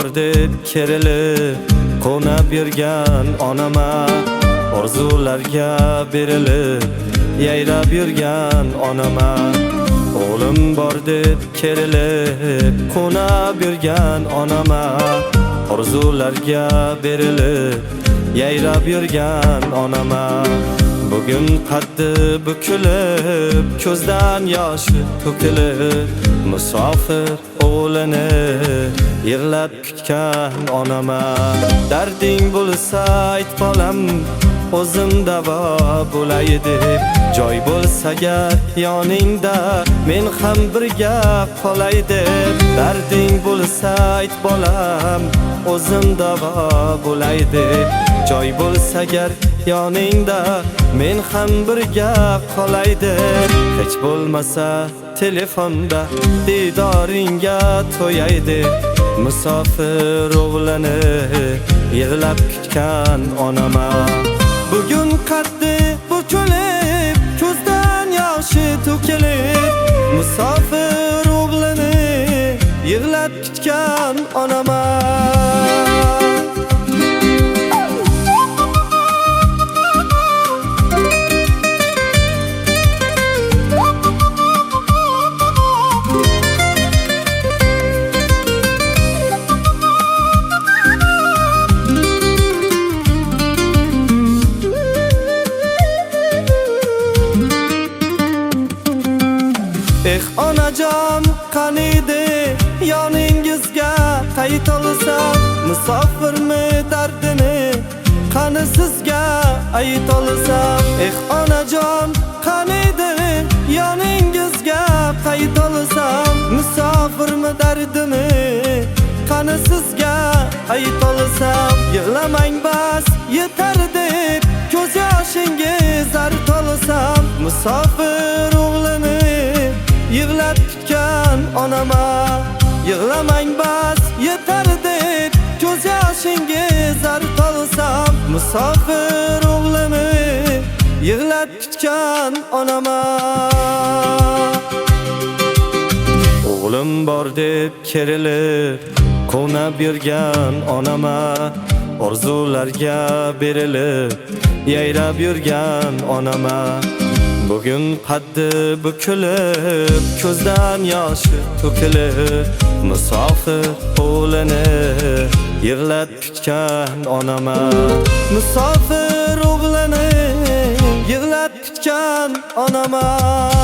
deb kerilib qo'nab yurgan onama, orzularga berilib yayrab yurgan onama, o'lim bor deb kerilib qo'nab yurgan onama, orzularga berilib yayrab yurgan onama. Bugun qaddi bukilib, ko'zdan yoshi to'kilib, musofir o'g'lini yig'lab kutgan onama. Darding bo'lsa ayt bolam, o'zim davo bo'lay deb, joy bo'lsa agar yoningda men ham birga qolay deb. Darding bo'lsa ayt bolam, o'zim davo bo'lay deb, joy bo'lsa agar yoningda men ham birga qolay deb. Hech bo'lmasa telefonda didoringga to'yay deb, musofir o'g'lini yig'lab kutgan onama. Bugun qaddi bukilib, ko'zdan yoshi to'kilib, musofir o'g'lini yig'lab kutgan onama. Onajon qaniydi yoningizga qayt olsam, musofirmi dardini qani sizga ayt olsam. Onajon qaniydi yoningizga qayt olsam, musofirmi dardini qani sizga ayt olsam. Yig'lamang bas yetar deb ko'z yoshingiz art olsam, musofir o'g'lini yig'lab kutgan onama. Yig'lamang bas yetar deb ko'z yoshingiz art olsam, musofir o'g'lini yig'lab kutgan onama. O'g'lim bor deb kerilib qo'nab yurgan onama, orzularga berilib yayrab yurgan onama. Bugun qaddi bukilib, ko'zdan yoshi to'kilib, musofir o'g'lini yig'lab kutgan onama. Musofir o'g'lini yig'lab kutgan onama.